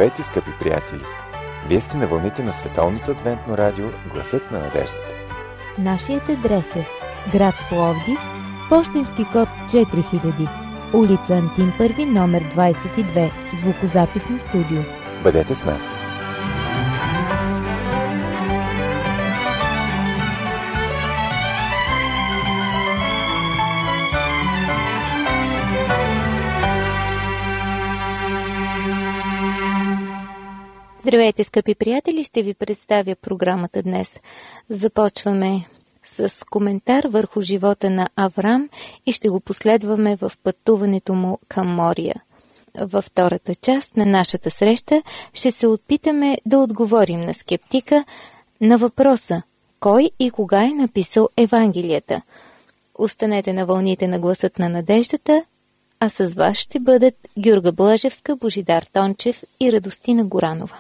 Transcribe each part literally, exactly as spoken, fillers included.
Здравейте, скъпи приятели! Вие сте на вълните на Световното адвентно радио Гласът на надеждата. Нашият адрес е град Пловдив, пощенски код четири хиляди, улица Антим първи, номер двадесет и две, звукозаписно студио. Бъдете с нас! Здравейте, скъпи приятели! Ще ви представя програмата днес. Започваме с коментар върху живота на Аврам и ще го последваме в пътуването му към Мория. Във втората част на нашата среща ще се опитаме да отговорим на скептика на въпроса кой и кога е написал Евангелията. Останете на вълните на Гласът на надеждата, а с вас ще бъдат Гюрга Блажевска, Божидар Тончев и Радостина Горанова.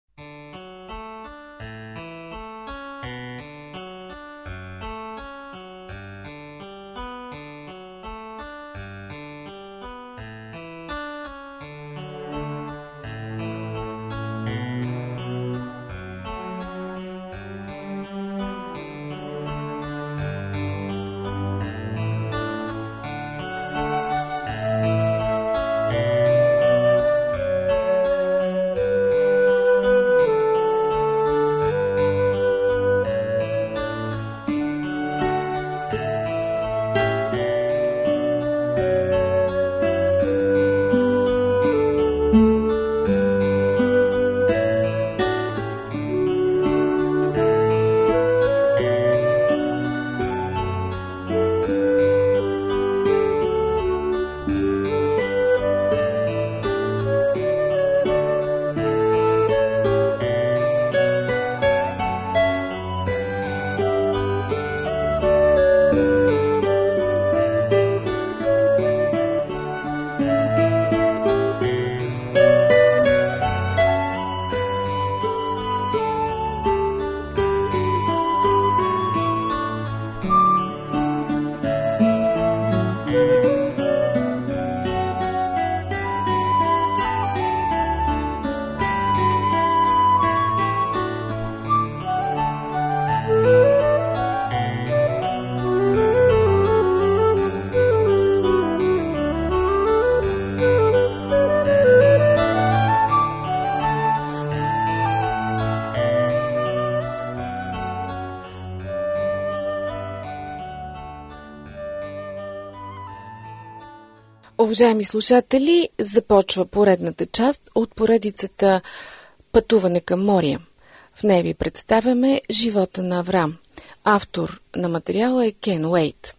Уважаеми слушатели, започва поредната част от поредицата Пътуване към Мория. В нея ви представяме живота на Аврам. Автор на материала е Кен Уейт.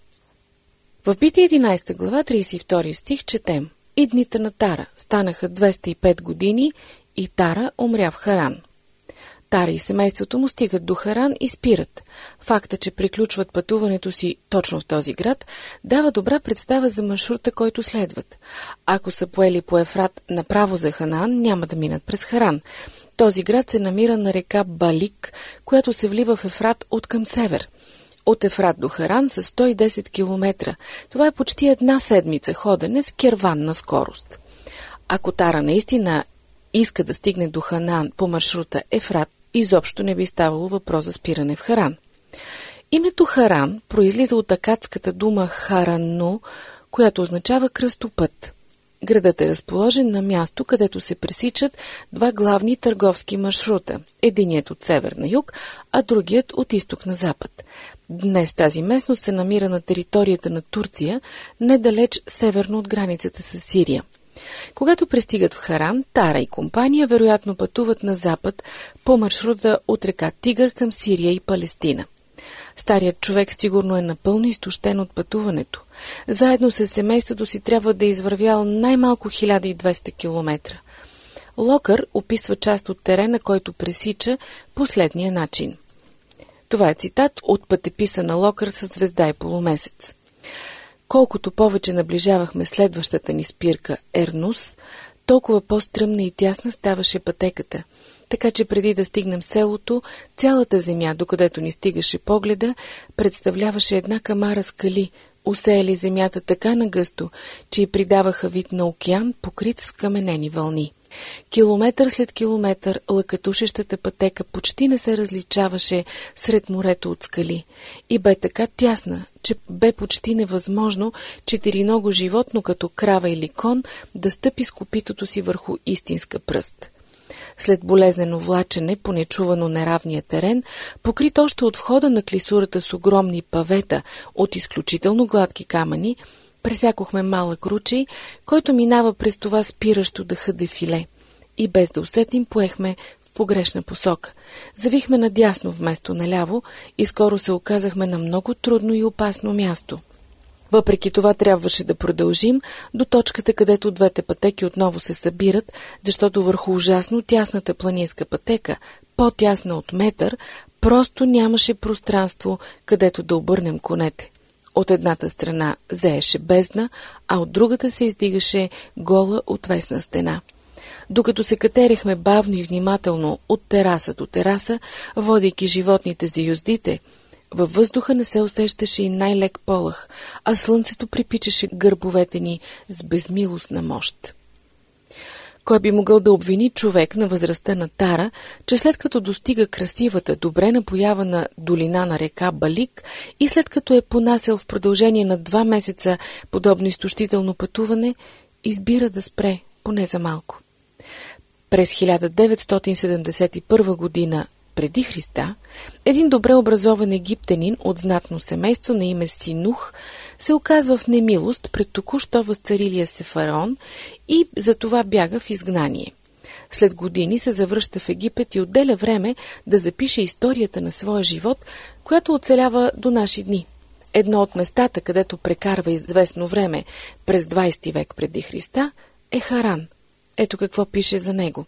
В Битие единадесета глава, тридесет и втори стих четем: И дните на Тара станаха двеста и пет години и Тара умря в Харан. Тара и семейството му стигат до Харан и спират. Факта, че приключват пътуването си точно в този град, дава добра представа за маршрута, който следват. Ако са поели по Ефрат направо за Ханаан, няма да минат през Харан. Този град се намира на река Балик, която се влива в Ефрат от към север. От Ефрат до Харан са сто и десет километра. Това е почти една седмица ходене с керванна скорост. Ако Тара наистина иска да стигне до Ханаан по маршрута Ефрат, изобщо не би ставало въпрос за спиране в Харан. Името Харан произлиза от акадската дума Харанно, която означава кръстопът. Градът е разположен на място, където се пресичат два главни търговски маршрута. Единият от север на юг, а другият от изток на запад. Днес тази местност се намира на територията на Турция, недалеч северно от границата с Сирия. Когато пристигат в Харан, Тара и компания вероятно пътуват на запад по маршрута от река Тигър към Сирия и Палестина. Старият човек сигурно е напълно изтощен от пътуването. Заедно с семейството си трябва да е извървял най-малко хиляда и двеста километра. Локър описва част от терена, който пресича последния начин. Това е цитат от пътеписа на Локър със звезда и полумесец. Колкото повече наближавахме следващата ни спирка Ернус, толкова по-стръмна и тясна ставаше пътеката, така че преди да стигнем селото, цялата земя, докъдето ни стигаше погледа, представляваше една камара скали, усеяли земята така нагъсто, че й придаваха вид на океан, покрит с каменени вълни. Километър след километър лъкатушещата пътека почти не се различаваше сред морето от скали и бе така тясна, че бе почти невъзможно четириного животно като крава или кон да стъпи с копитото си върху истинска пръст. След болезнено влачене по нечувано неравния терен, покрит още от входа на клисурата с огромни павета от изключително гладки камъни, пресякохме малък ручей, който минава през това спиращо дъха дефиле, и без да усетим поехме в погрешна посока. Завихме надясно вместо наляво и скоро се оказахме на много трудно и опасно място. Въпреки това трябваше да продължим до точката, където двете пътеки отново се събират, защото върху ужасно тясната планинска пътека, по-тясна от метър, просто нямаше пространство, където да обърнем конете. От едната страна зееше бездна, а от другата се издигаше гола отвесна стена. Докато се катерехме бавно и внимателно от тераса до тераса, водейки животните за юздите, във въздуха не се усещаше и най-лек полъх, а слънцето припичаше гърбовете ни с безмилостна мощ. Кой би могъл да обвини човек на възрастта на Тара, че след като достига красивата, добре напоявана долина на река Балик и след като е понасял в продължение на два месеца подобно изтощително пътуване, избира да спре, поне за малко. През хиляда деветстотин седемдесет и първа година преди Христа, един добре образован египтянин от знатно семейство на име Синух се оказва в немилост пред току-що възцарилия се фараон и затова бяга в изгнание. След години се завръща в Египет и отделя време да запише историята на своя живот, която оцелява до наши дни. Едно от местата, където прекарва известно време през двайсети век преди Христа, е Харан. Ето какво пише за него.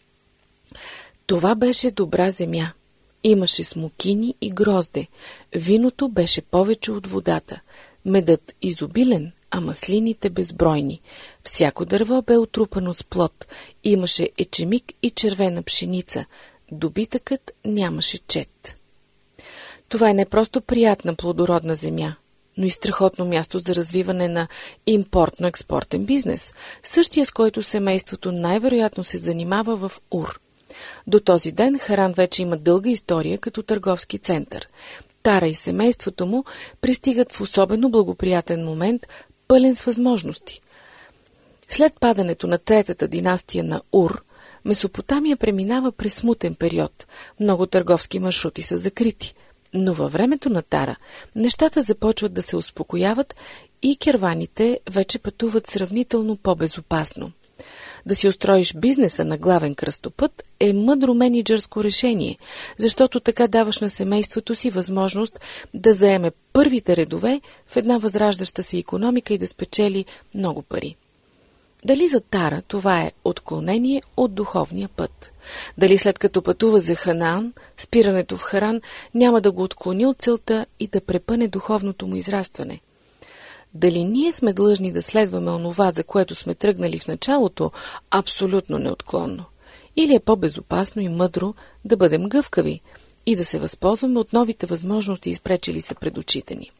Това беше добра земя. Имаше смокини и грозде. Виното беше повече от водата. Медът изобилен, а маслините безбройни. Всяко дърво бе отрупано с плод. Имаше ечемик и червена пшеница. Добитъкът нямаше чет. Това е не просто приятна плодородна земя, но и страхотно място за развиване на импортно-експортен бизнес, същия с който семейството най-вероятно се занимава в Ур. До този ден Харан вече има дълга история като търговски център. Тара и семейството му пристигат в особено благоприятен момент, пълен с възможности. След падането на третата династия на Ур, Месопотамия преминава през смутен период. Много търговски маршрути са закрити. Но във времето на Тара нещата започват да се успокояват и керваните вече пътуват сравнително по-безопасно. Да си устроиш бизнеса на главен кръстопът е мъдро мениджърско решение, защото така даваш на семейството си възможност да заеме първите редове в една възраждаща се икономика и да спечели много пари. Дали за Тара това е отклонение от духовния път? Дали след като пътува за Ханаан, спирането в Харан няма да го отклони от целта и да препъне духовното му израстване? Дали ние сме длъжни да следваме онова, за което сме тръгнали в началото, абсолютно неотклонно? Или е по-безопасно и мъдро да бъдем гъвкави и да се възползваме от новите възможности, изпречили се пред очите ни?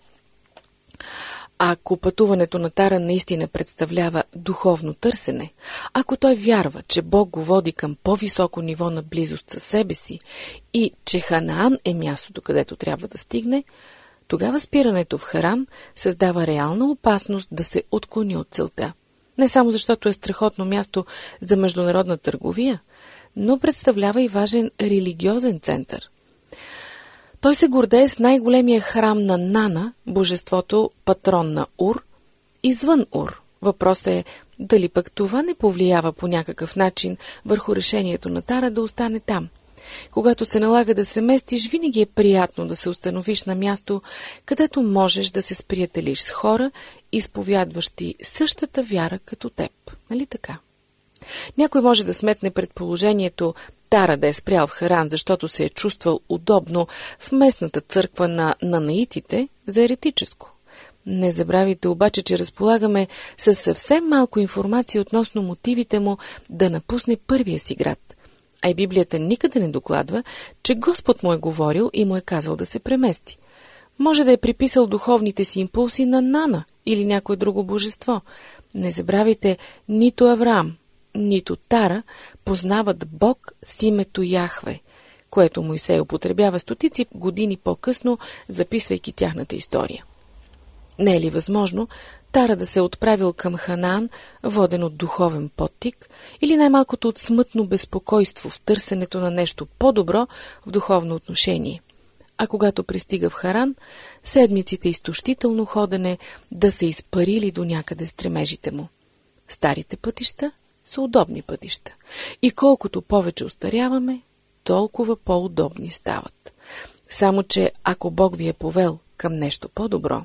Ако пътуването на Тара наистина представлява духовно търсене, ако той вярва, че Бог го води към по-високо ниво на близост със себе си и че Ханаан е мястото, където трябва да стигне, тогава спирането в Харан създава реална опасност да се отклони от целта. Не само защото е страхотно място за международна търговия, но представлява и важен религиозен център. Той се гордее с най-големия храм на Нана, божеството патрон на Ур, извън Ур. Въпросът е дали пък това не повлиява по някакъв начин върху решението на Тара да остане там. Когато се налага да се местиш, винаги е приятно да се установиш на място, където можеш да се сприятелиш с хора, изповядващи същата вяра като теб. Нали така? Някой може да сметне предположението Тара да е спрял в Харан, защото се е чувствал удобно в местната църква на нанаитите за еретическо. Не забравяйте обаче, че разполагаме със съвсем малко информация относно мотивите му да напусне първия си град. А и Библията никъде не докладва, че Господ му е говорил и му е казал да се премести. Може да е приписал духовните си импулси на Нана или някое друго божество. Не забравяйте, нито Авраам, нито Тара познават Бог с името Яхве, което Мойсей употребява стотици години по-късно, записвайки тяхната история. Не е ли възможно Тара да се е отправил към Ханаан, воден от духовен подтик, или най-малкото от смътно безпокойство в търсенето на нещо по-добро в духовно отношение? А когато пристига в Харан, седмиците изтощително ходене да се изпарили до някъде стремежите му. Старите пътища са удобни пътища. И колкото повече остаряваме, толкова по-удобни стават. Само че ако Бог ви е повел към нещо по-добро,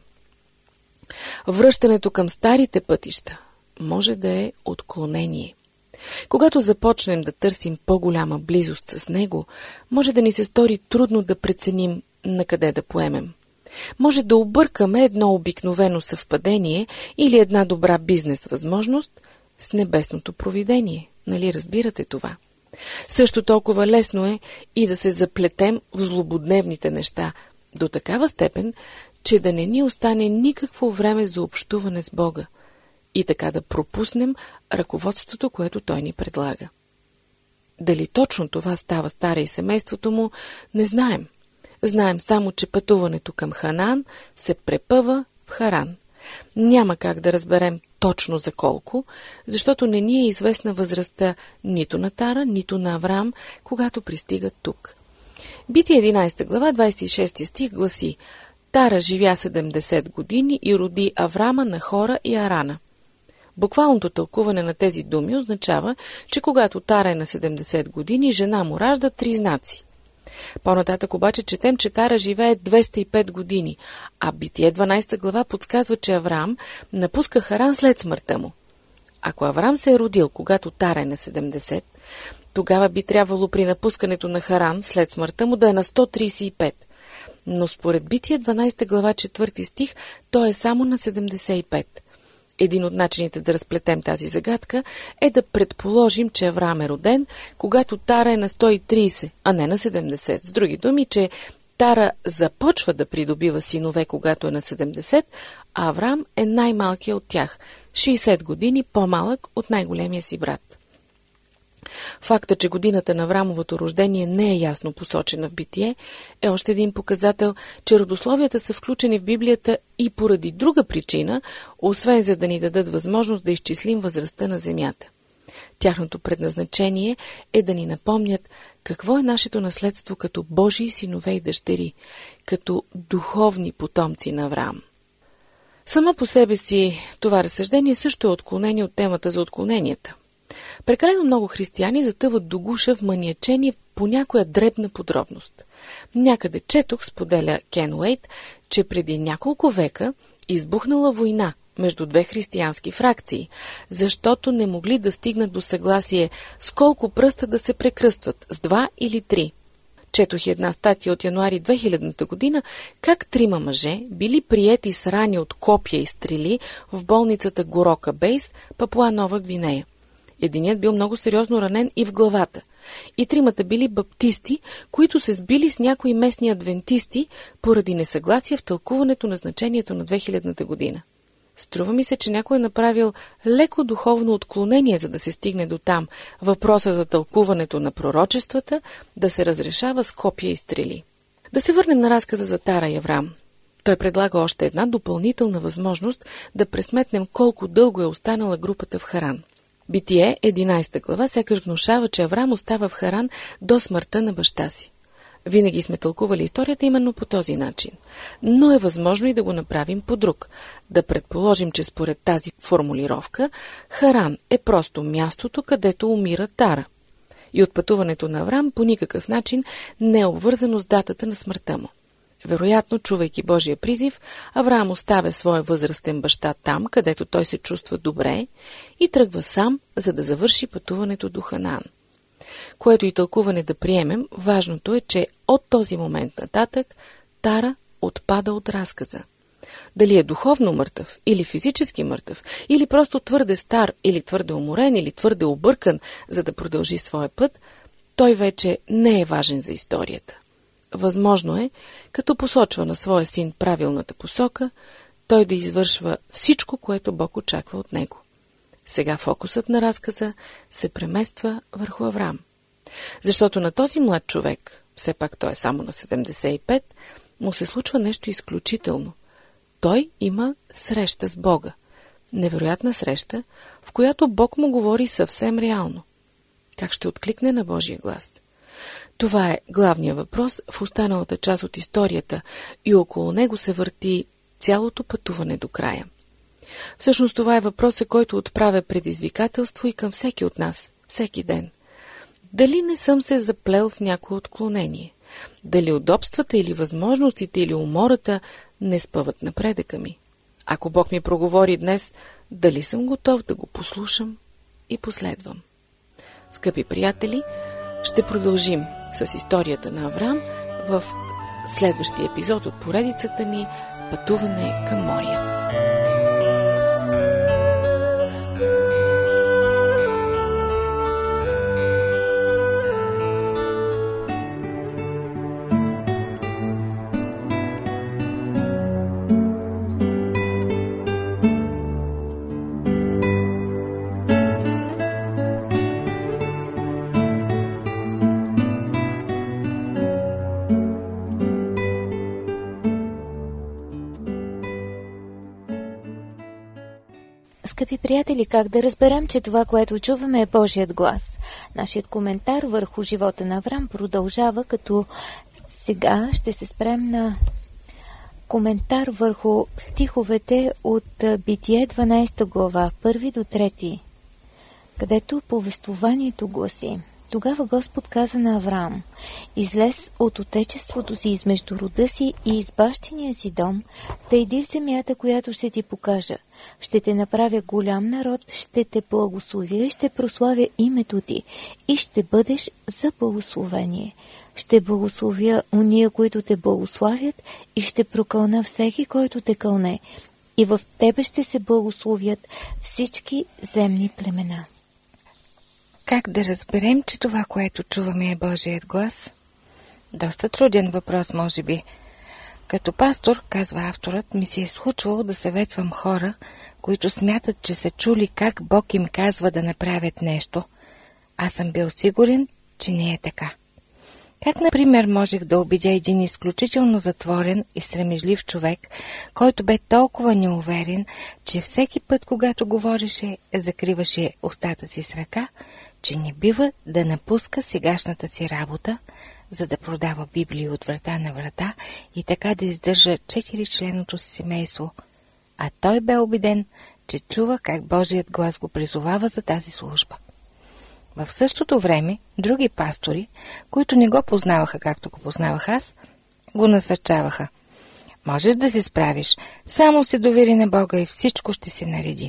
връщането към старите пътища може да е отклонение. Когато започнем да търсим по-голяма близост с Него, може да ни се стори трудно да преценим на къде да поемем. Може да объркаме едно обикновено съвпадение или една добра бизнес възможност с небесното провидение. Нали разбирате това? Също толкова лесно е и да се заплетем в злободневните неща до такава степен, че да не ни остане никакво време за общуване с Бога и така да пропуснем ръководството, което Той ни предлага. Дали точно това става с Тара и семейството му, не знаем. Знаем само, че пътуването към Ханаан се препъва в Харан. Няма как да разберем точно за колко, защото не ни е известна възрастта нито на Тара, нито на Авраам, когато пристигат тук. Битие единадесета глава, двадесет и шести стих гласи: Тара живя седемдесет години и роди Аврама, Нахора и Арана. Буквалното тълкуване на тези думи означава, че когато Тара е на седемдесет години, жена му ражда три знаци. По-нататък обаче четем, че Тара живее двеста и пет години, а Битие дванадесета глава подсказва, че Авраам напуска Харан след смъртта му. Ако Авраам се е родил, когато Тара е на седемдесет, тогава би трябвало при напускането на Харан след смъртта му да е на сто тридесет и пет. Но според Битие дванадесета глава, четвърти стих, той е само на седемдесет и пет. Един от начините да разплетем тази загадка е да предположим, че Авраам е роден, когато Тара е на сто и тридесет, а не на седемдесет. С други думи, че Тара започва да придобива синове, когато е на седемдесет, а Авраам е най-малкият от тях, шейсет години по-малък от най-големия си брат. Факта, че годината на Аврамовото рождение не е ясно посочена в Битие, е още един показател, че родословията са включени в Библията и поради друга причина, освен за да ни дадат възможност да изчислим възрастта на земята. Тяхното предназначение е да ни напомнят какво е нашето наследство като Божии синове и дъщери, като духовни потомци на Авраам. Само по себе си това разсъждение също е отклонение от темата за отклоненията. Прекалено много християни затъват до гуша в маниачение по някоя дребна подробност. Някъде четох, споделя Кен Уейт, че преди няколко века избухнала война между две християнски фракции, защото не могли да стигнат до съгласие с колко пръста да се прекръстват, с два или три. Четох една статия от януари две хилядната година, как трима мъже били приети с рани от копия и стрели в болницата Горока Бейс, Папуа Нова Гвинея. Единият бил много сериозно ранен и в главата. И тримата били баптисти, които се сбили с някои местни адвентисти поради несъгласие в тълкуването на значението на две хилядната година. Струва ми се, че някой е направил леко духовно отклонение, за да се стигне до там. Въпроса за тълкуването на пророчествата да се разрешава с копия и стрели. Да се върнем на разказа за Тара и Аврам. Той предлага още една допълнителна възможност да пресметнем колко дълго е останала групата в Харан. Битие единадесета глава сякаш внушава, че Аврам остава в Харан до смъртта на баща си. Винаги сме тълкували историята именно по този начин. Но е възможно и да го направим по друг. Да предположим, че според тази формулировка Харан е просто мястото, където умира Тара. И отпътуването на Аврам по никакъв начин не е обвързано с датата на смъртта му. Вероятно, чувайки Божия призив, Авраам оставя своя възрастен баща там, където той се чувства добре, и тръгва сам, за да завърши пътуването до Ханаан. Което и тълкуване да приемем, важното е, че от този момент нататък Тара отпада от разказа. Дали е духовно мъртъв или физически мъртъв, или просто твърде стар, или твърде уморен, или твърде объркан, за да продължи своя път, той вече не е важен за историята. Възможно е, като посочва на своя син правилната посока, той да извършва всичко, което Бог очаква от него. Сега фокусът на разказа се премества върху Аврам. Защото на този млад човек, все пак той е само на седемдесет и пет, му се случва нещо изключително. Той има среща с Бога. Невероятна среща, в която Бог му говори съвсем реално. Как ще откликне на Божия глас? Това е главният въпрос в останалата част от историята и около него се върти цялото пътуване до края. Всъщност това е въпросът, който отправя предизвикателство и към всеки от нас, всеки ден. Дали не съм се заплел в някое отклонение? Дали удобствата или възможностите или умората не спъват напредъка ми? Ако Бог ми проговори днес, дали съм готов да го послушам и последвам? Скъпи приятели, ще продължим с историята на Аврам в следващия епизод от поредицата ни Пътуване към Мория. Скъпи приятели, как да разберем, че това, което чуваме, е Божият глас? Нашият коментар върху живота на Аврам продължава, като сега ще се спрем на коментар върху стиховете от Битие дванадесета глава, първи до трети, където повествованието гласи: Тогава Господ каза на Авраам: излез от отечеството си, измежду рода си и из бащиния си дом, да иди в земята, която ще ти покажа. Ще те направя голям народ, ще те благословя и ще прославя името ти и ще бъдеш за благословение. Ще благословя уния, които те благославят, и ще прокълна всеки, който те кълне. И в тебе ще се благословят всички земни племена. Как да разберем, че това, което чуваме, е Божият глас? Доста труден въпрос, може би. Като пастор, казва авторът, ми се е случвало да съветвам хора, които смятат, че са чули как Бог им казва да направят нещо. Аз съм бил сигурен, че не е така. Как, например, можех да убедя един изключително затворен и срамежлив човек, който бе толкова неуверен, че всеки път, когато говореше, закриваше устата си с ръка, че не бива да напуска сегашната си работа, за да продава Библии от врата на врата и така да издържа четиричленото си семейство. А той бе убеден, че чува как Божият глас го призовава за тази служба. В същото време, други пастори, които не го познаваха както го познавах аз, го насърчаваха. Можеш да се справиш, само се довери на Бога и всичко ще се нареди.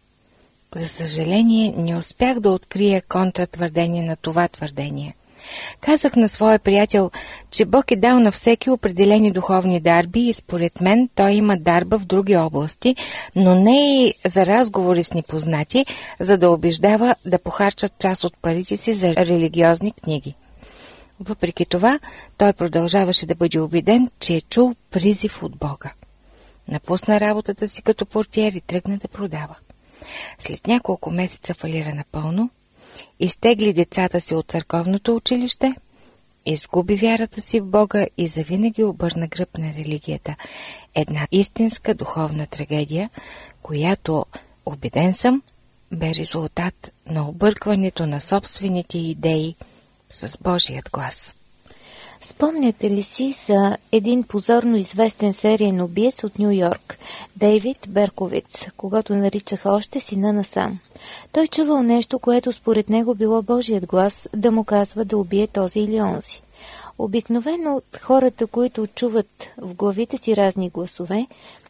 За съжаление, не успях да открия контратвърдение на това твърдение. Казах на своя приятел, че Бог е дал на всеки определени духовни дарби и според мен той има дарба в други области, но не и за разговори с непознати, за да убеждава да похарчат част от парите си за религиозни книги. Въпреки това, той продължаваше да бъде убеден, че е чул призив от Бога. Напусна работата си като портиер и тръгна да продава. След няколко месеца фалира напълно, изтегли децата си от църковното училище, изгуби вярата си в Бога и завинаги обърна гръб на религията. Една истинска духовна трагедия, която, убеден съм, бе резултат на объркването на собствените идеи с Божият глас. Спомняте ли си за един позорно известен сериен убиец от Ню Йорк, Дейвид Берковиц, когато наричаха още сина на Сам? Той чувал нещо, което според него било Божият глас да му казва да убие този или онзи. Обикновено от хората, които чуват в главите си разни гласове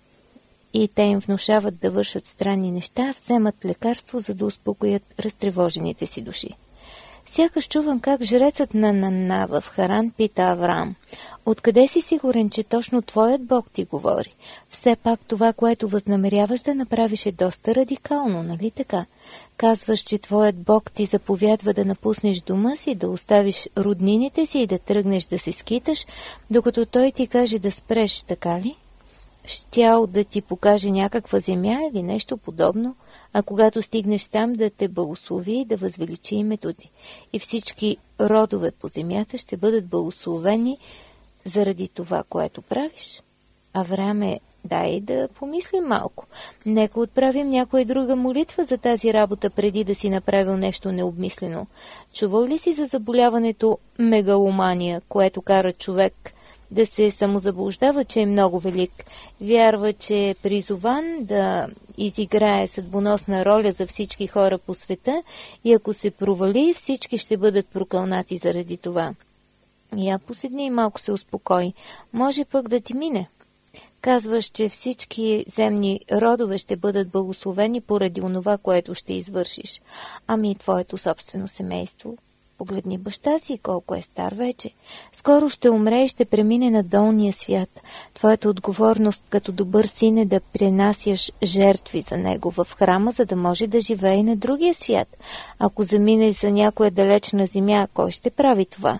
и те им внушават да вършат странни неща, вземат лекарство, за да успокоят разтревожените си души. Сякаш чувам как жрецът на Нанна в Харан пита Авраам: откъде си сигурен, че точно твоят Бог ти говори? Все пак това, което възнамеряваш да направиш, е доста радикално, нали така? Казваш, че твоят Бог ти заповядва да напуснеш дома си, да оставиш роднините си и да тръгнеш да се скиташ, докато той ти каже да спреш, така ли? щял да ти покаже някаква земя или нещо подобно, а когато стигнеш там да те благослови и да възвеличи името ти. И всички родове по земята ще бъдат благословени заради това, което правиш. Авраам е, дай да помислим малко. Нека отправим някоя друга молитва за тази работа, преди да си направил нещо необмислено. Чувал ли си за заболяването мегаломания, което кара човек да се самозаблуждава, че е много велик, вярва, че е призован да изиграе съдбоносна роля за всички хора по света и ако се провали, всички ще бъдат прокълнати заради това. Я поседни и малко се успокой. Може пък да ти мине. Казваш, че всички земни родове ще бъдат благословени поради онова, което ще извършиш. Ами и твоето собствено семейство. Погледни баща си, колко е стар вече. Скоро ще умре и ще премине на долния свят. Твоята отговорност като добър син е да пренасяш жертви за него в храма, за да може да живее и на другия свят. Ако заминеш за някоя далечна земя, кой ще прави това?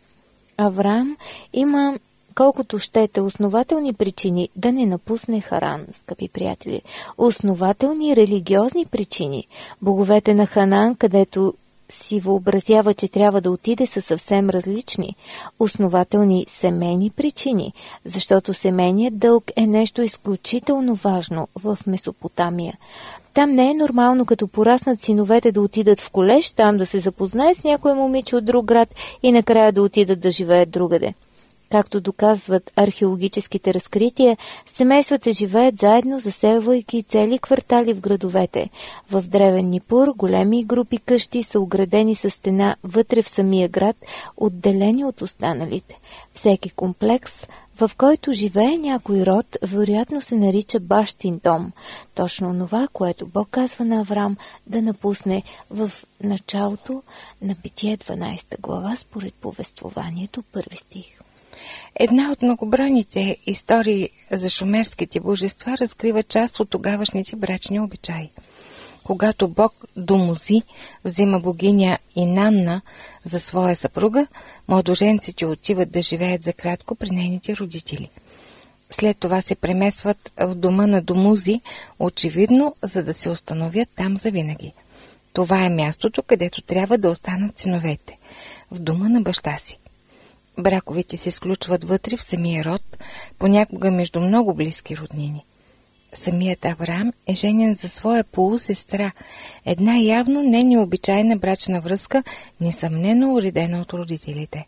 Авраам има колкото щете основателни причини да не напусне Харан, скъпи приятели. Основателни религиозни причини. Боговете на Ханаан, където си въобразява, че трябва да отиде, са съвсем различни. Основателни семейни причини, защото семейният дълг е нещо изключително важно в Месопотамия. Там не е нормално, като пораснат синовете, да отидат в колеж, там да се запознае с някое момиче от друг град и накрая да отидат да живеят другаде. Както доказват археологическите разкрития, семействата живеят заедно, заселвайки цели квартали в градовете. В древен Нипур големи групи къщи са оградени със стена вътре в самия град, отделени от останалите. Всеки комплекс, в който живее някой род, вероятно се нарича бащин дом. Точно това, което Бог казва на Авраам да напусне в началото на Битие дванадесета глава, според повествованието, първи стих. Една от многобройните истории за шумерските божества разкрива част от тогавашните брачни обичаи. Когато Бог Думузи взима богиня Инанна за своя съпруга, младоженците отиват да живеят за кратко при нейните родители. След това се премесват в дома на Думузи, очевидно, за да се установят там завинаги. Това е мястото, където трябва да останат синовете, в дома на баща си. Браковете се сключват вътре в самия род, понякога между много близки роднини. Самият Авраам е женен за своя полусестра, една явно не необичайна брачна връзка, несъмнено уредена от родителите.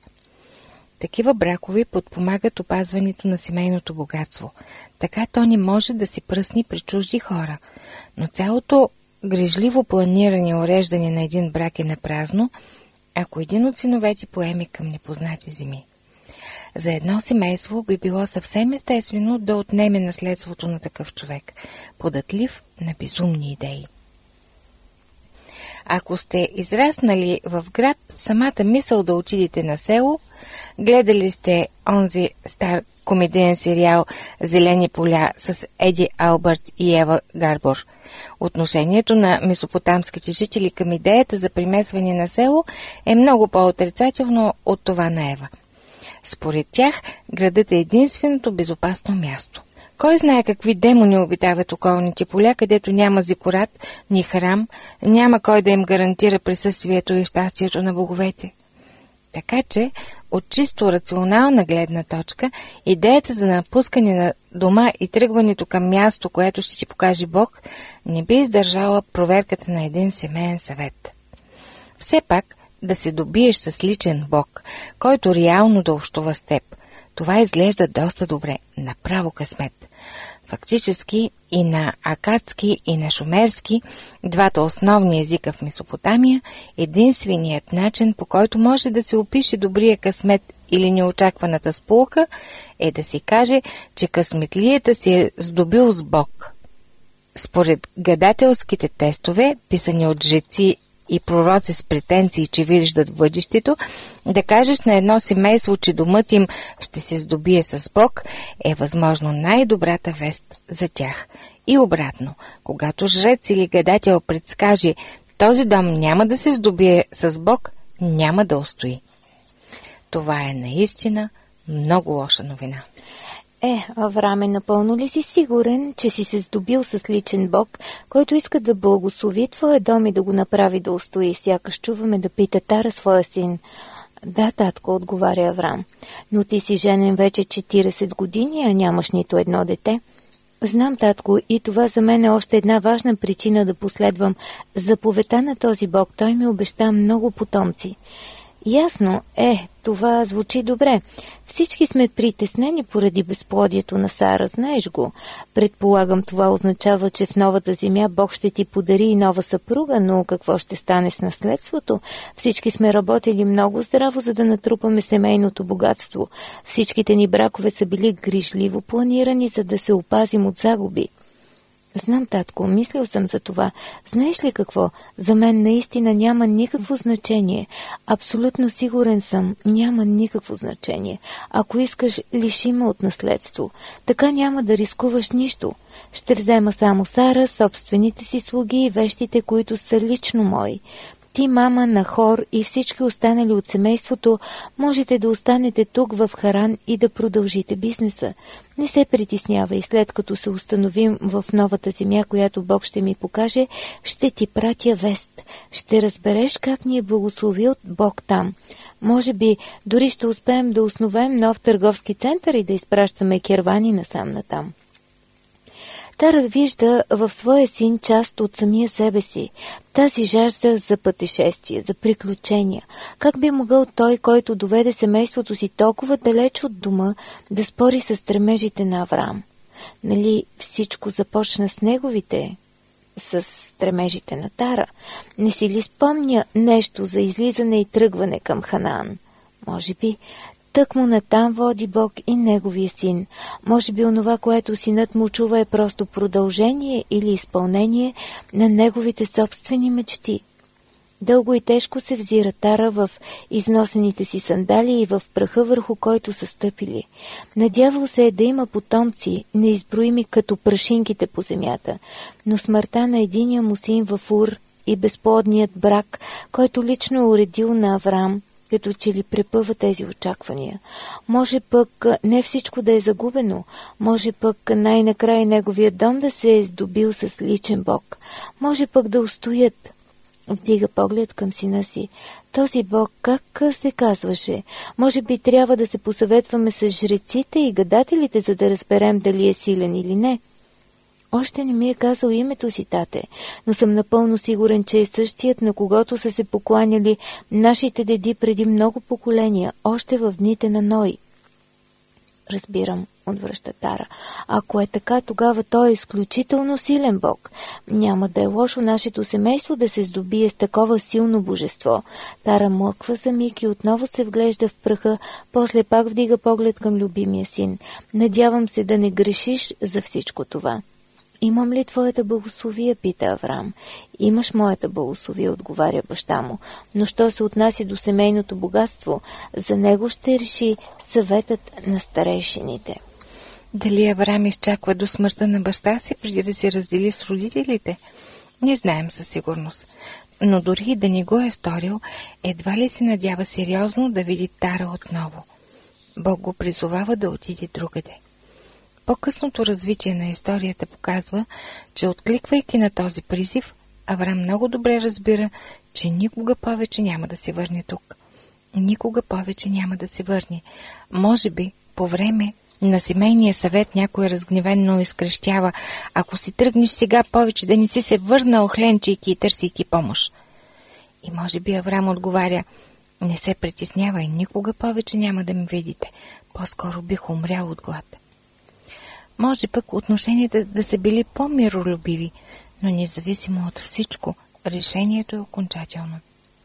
Такива бракове подпомагат опазването на семейното богатство. Така то не може да си пръсни при чужди хора, но цялото грижливо планиране и уреждане на един брак е напразно, ако един от синовете поеме към непознати земи. За едно семейство би било съвсем естествено да отнеме наследството на такъв човек, податлив на безумни идеи. Ако сте израснали в град, самата мисъл да отидете на село, гледали сте онзи стар комедиен сериал «Зелени поля» с Еди Албърт и Ева Гарбор. Отношението на месопотамските жители към идеята за примесване на село е много по-отрицателно от това на Ева. Според тях, градът е единственото безопасно място. Кой знае какви демони обитават околните поля, където няма зикурат, ни храм, няма кой да им гарантира присъствието и щастието на боговете. Така че, от чисто рационална гледна точка, идеята за напускане на дома и тръгването към място, което ще ти покаже Бог, не би издържала проверката на един семейен съвет. Все пак, да се добиеш с личен Бог, който реално да общува с теб, това изглежда доста добре, направо късмет. Фактически и на акадски, и на шумерски, двата основни езика в Месопотамия, единственият начин, по който може да се опише добрия късмет или неочакваната сполука, е да се каже, че късметлията се е здобил с Бог. Според гадателските тестове, писани от жреци и пророци с претенции, че виждат бъдещето, да кажеш на едно семейство, че домът им ще се здобие с Бог, е възможно най-добрата вест за тях. И обратно, когато жрец или гадател предскаже, този дом няма да се здобие с Бог, няма да устои. Това е наистина много лоша новина. Е, Аврам, е напълно ли си сигурен, че си се здобил с личен Бог, който иска да благослови твоя дом и да го направи да устои? Сякаш чуваме да пита Тара своя син. Да, татко, отговаря Аврам, но ти си женен вече четиридесет години, а нямаш нито едно дете. Знам, татко, и това за мен е още една важна причина да последвам заповедта на този Бог. Той ми обеща много потомци. Ясно, е, това звучи добре. Всички сме притеснени поради безплодието на Сара, знаеш го. Предполагам, това означава, че в новата земя Бог ще ти подари и нова съпруга, но какво ще стане с наследството? Всички сме работили много здраво, за да натрупаме семейното богатство. Всичките ни бракове са били грижливо планирани, за да се опазим от загуби. Знам, татко, мислил съм за това. Знаеш ли какво? За мен наистина няма никакво значение. Абсолютно сигурен съм, няма никакво значение. Ако искаш, лиши ме от наследство. Така няма да рискуваш нищо. Ще взема само Сара, собствените си слуги и вещите, които са лично мои. Ти, мама, Нахор и всички останали от семейството можете да останете тук в Харан и да продължите бизнеса. Не се притеснявай, след като се установим в новата земя, която Бог ще ми покаже, ще ти пратя вест. Ще разбереш как ни е благословил Бог там. Може би дори ще успеем да основем нов търговски център и да изпращаме кервани насам натам. Тара вижда в своя син част от самия себе си, тази жажда за пътешествие, за приключения. Как би могъл той, който доведе семейството си толкова далеч от дома, да спори с стремежите на Аврам? Нали всичко започна с неговите, с стремежите на Тара? Не си ли спомня нещо за излизане и тръгване към Ханаан? Може би тъкмо натам води Бог и неговия син. Може би онова, което синът му чува, е просто продължение или изпълнение на неговите собствени мечти. Дълго и тежко се взира Тара в износените си сандали и в праха, върху който са стъпили. Надявал се е да има потомци, неизброими като прашинките по земята, но смъртта на единия му син в Ур и безплодният брак, който лично е уредил на Аврам, като че ли препъва тези очаквания. Може пък не всичко да е загубено, може пък най-накрая неговия дом да се е здобил с личен Бог, може пък да устоят. Вдига поглед към сина си. Този Бог как се казваше? Може би трябва да се посъветваме с жреците и гадателите, за да разберем дали е силен или не. Още не ми е казал името си, тате, но съм напълно сигурен, че е същият, на когото са се покланяли нашите деди преди много поколения, още в дните на Ной. Разбирам, отвръща Тара. Ако е така, тогава той е изключително силен Бог. Няма да е лошо нашето семейство да се здобие с такова силно божество. Тара млъква за миг и отново се вглежда в праха, после пак вдига поглед към любимия син. Надявам се да не грешиш за всичко това. Имам ли твоята благословия, пита Аврам. Имаш моята благословия, отговаря баща му. Но що се отнася до семейното богатство, за него ще реши съветът на старейшините. Дали Аврам изчаква до смъртта на баща си, преди да се раздели с родителите? Не знаем със сигурност. Но дори да не го е сторил, едва ли се надява сериозно да види Тара отново. Бог го призовава да отиде другаде. По-късното развитие на историята показва, че откликвайки на този призив, Аврам много добре разбира, че никога повече няма да се върне тук. Никога повече няма да се върне. Може би, по време на семейния съвет някой разгневенно изкрещява: ако си тръгнеш сега, повече да не си се върнал, хленчейки и търсейки помощ. И може би Аврам отговаря: не се притеснявай, никога повече няма да ме видите. По-скоро бих умрял от глад. Може пък отношенията да са били по-миролюбиви, но независимо от всичко, решението е окончателно.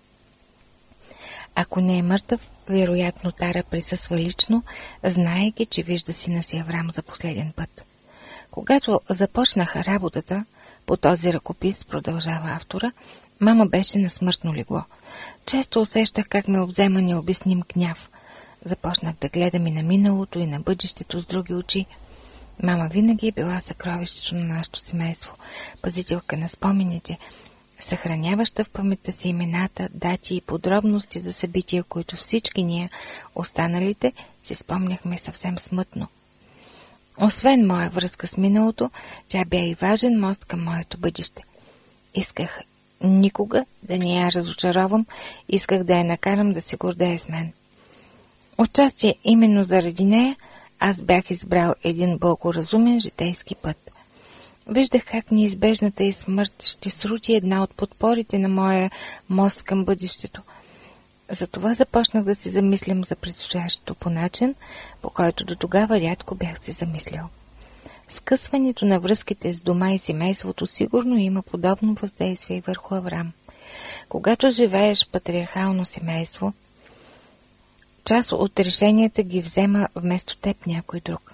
Ако не е мъртъв, вероятно Тара присъства лично, знаейки, че вижда сина си Аврам за последен път. Когато започнаха работата по този ръкопис, продължава автора, мама беше на смъртно легло. Често усещах как ме обзема необясним гняв. Започнах да гледам и на миналото, и на бъдещето с други очи. Мама винаги е била съкровището на нашето семейство, пазителка на спомените, съхраняваща в паметта си имената, дати и подробности за събития, които всички ние, останалите, си спомняхме съвсем смътно. Освен моя връзка с миналото, тя бе и важен мост към моето бъдеще. Исках никога да не я разочаровам, исках да я накарам да се гордее с мен. Отчасти именно заради нея аз бях избрал един благоразумен житейски път. Виждах как неизбежната и смърт ще срути една от подпорите на моя мост към бъдещето. Затова започнах да се замислям за предстоящето по начин, по който до тогава рядко бях се замислял. Скъсването на връзките с дома и семейството сигурно има подобно въздействие и върху Аврам. Когато живееш в патриархално семейство, част от решенията ги взема вместо теб някой друг.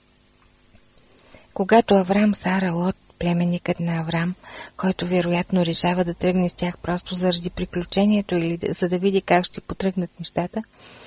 Когато Аврам Сара Лот, племенникът на Аврам, който вероятно решава да тръгне с тях просто заради приключението или за да види как ще потръгнат нещата,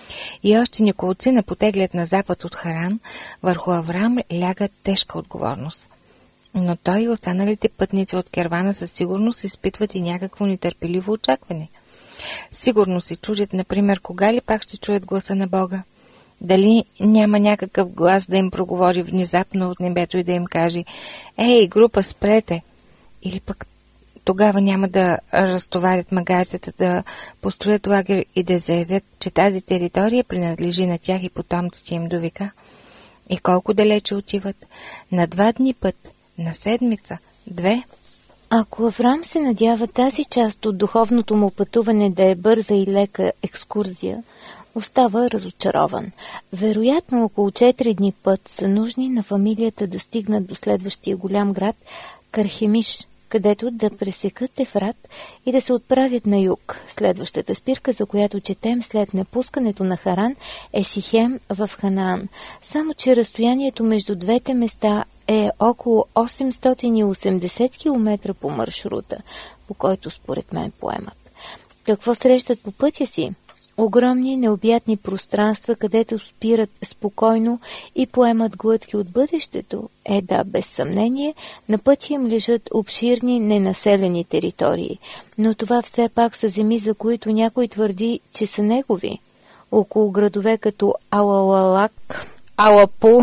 и още неколцина потеглят на запад от Харан, върху Аврам ляга тежка отговорност. Но той и останалите пътници от кервана със сигурност изпитват и някакво нетърпеливо очакване. Сигурно се чудят, например, кога ли пак ще чуят гласа на Бога. Дали няма някакъв глас да им проговори внезапно от небето и да им каже: «Ей, група, спрете!» Или пък тогава няма да разтоварят магаритата, да построят лагер и да заявят, че тази територия принадлежи на тях и потомците им до века. И колко далече отиват? На два дни път, на седмица, две. Ако Аврам се надява тази част от духовното му пътуване да е бърза и лека екскурзия, остава разочарован. Вероятно около четири дни път са нужни на фамилията да стигнат до следващия голям град Кархемиш, където да пресекат Ефрат и да се отправят на юг. Следващата спирка, за която четем след напускането на Харан, е Сихем в Ханаан. Само че разстоянието между двете места е около осемстотин и осемдесет километра по маршрута, по който според мен поемат. Какво срещат по пътя си? Огромни необятни пространства, където спират спокойно и поемат глътки от бъдещето. Е, да, без съмнение, на пътя им лежат обширни ненаселени територии, но това все пак са земи, за които някой твърди, че са негови. Около градове като Алалалак, Алапу,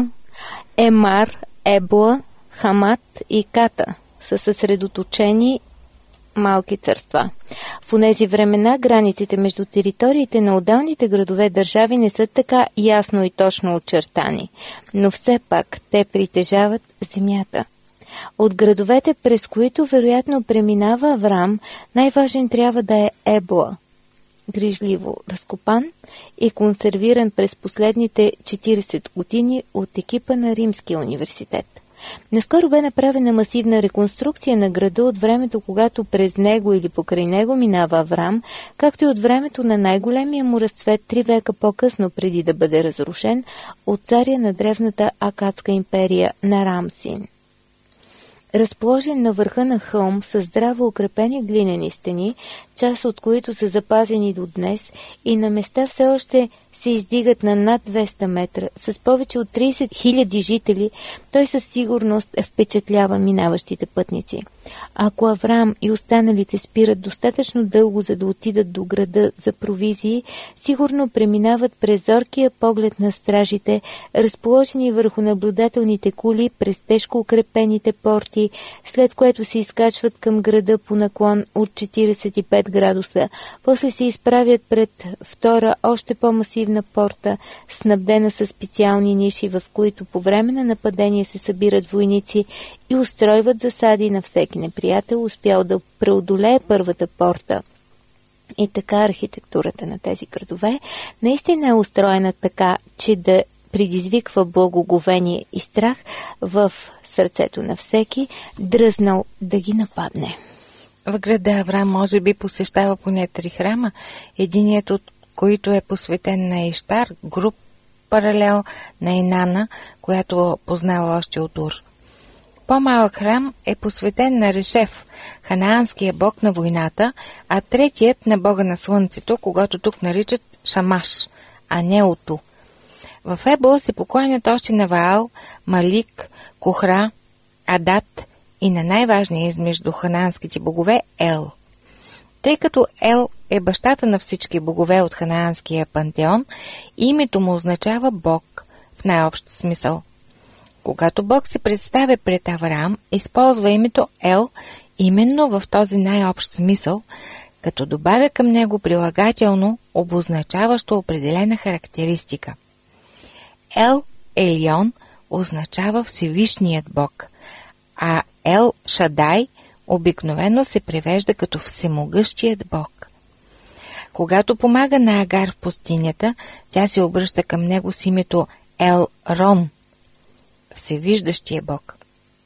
Емар, Ебла, Хамат и Ката са съсредоточени малки царства. В онези времена границите между териториите на отделните градове-държави не са така ясно и точно очертани, но все пак те притежават земята. От градовете, през които вероятно преминава Аврам, най-важен трябва да е Ебла, грижливо разкопан и консервиран през последните четиридесет години от екипа на Римския университет. Наскоро бе направена масивна реконструкция на града от времето, когато през него или покрай него минава Аврам, както и от времето на най-големия му разцвет три века по-късно, преди да бъде разрушен от царя на древната Акадска империя на Рамсин. Разположен на върха на хълм с здраво укрепени глинени стени, част от които са запазени до днес и на места все още се издигат на над двеста метра, с повече от тридесет хиляди жители, той със сигурност впечатлява минаващите пътници. Ако Аврам и останалите спират достатъчно дълго, за да отидат до града за провизии, сигурно преминават през зоркия поглед на стражите, разположени върху наблюдателните кули през тежко укрепените порти, след което се изкачват към града по наклон от четиридесет и пет градуса, после се изправят пред втора, още по-масивна порта, снабдена с специални ниши, в които по време на нападение се събират войници и устройват засади на всеки неприятел, успял да преодолее първата порта. И така архитектурата на тези градове наистина е устроена така, че да предизвиква благоговение и страх в сърцето на всеки, дръзнал да ги нападне. В града Аврам може би посещава поне три храма, единият от които е посветен на Иштар, груб паралел на Инана, която познава още от Ур. По-малък храм е посветен на Решев, ханаанския бог на войната, а третият на бога на слънцето, когато тук наричат Шамаш, а не Уту. В Ебла се поклонят още на Ваал, Малик, Кохра, Адат и на най-важния измежду ханаанските богове Ел. Тъй като Ел е бащата на всички богове от ханаанския пантеон, името му означава бог в най-общ смисъл. Когато Бог се представя пред Авраам, използва името Ел именно в този най-общ смисъл, като добавя към него прилагателно, обозначаващо определена характеристика. Ел Елион означава Всевишният Бог, а Ел Шадай обикновено се превежда като Всемогъщият Бог. Когато помага на Агар в пустинята, тя се обръща към него с името Ел Рон, Всевиждащия Бог.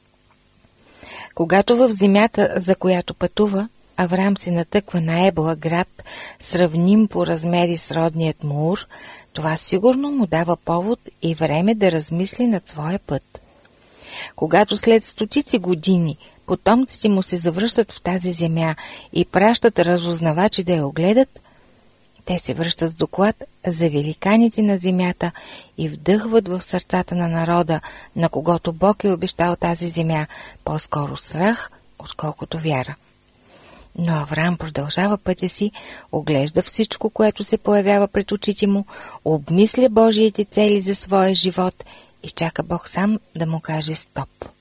Когато в земята, за която пътува, Авраам се натъква на Ебла, град, сравним по размери с родният му Ур, това сигурно му дава повод и време да размисли над своя път. Когато след стотици години потомците му се завръщат в тази земя и пращат разузнавачи да я огледат, те се връщат с доклад за великаните на земята и вдъхват в сърцата на народа, на когото Бог е обещал тази земя, по-скоро страх, отколкото вяра. Но Авраам продължава пътя си, оглежда всичко, което се появява пред очите му, обмисля Божиите цели за своя живот и чака Бог сам да му каже стоп.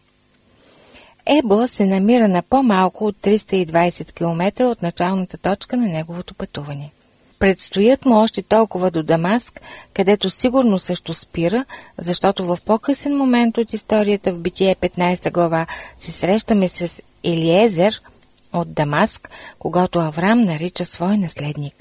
Ебла се намира на по-малко от триста и двайсет километра от началната точка на неговото пътуване. Предстоят му още толкова до Дамаск, където сигурно също спира, защото в по-късен момент от историята в Битие петнайсета глава се срещаме с Елиезер от Дамаск, когато Авраам нарича свой наследник.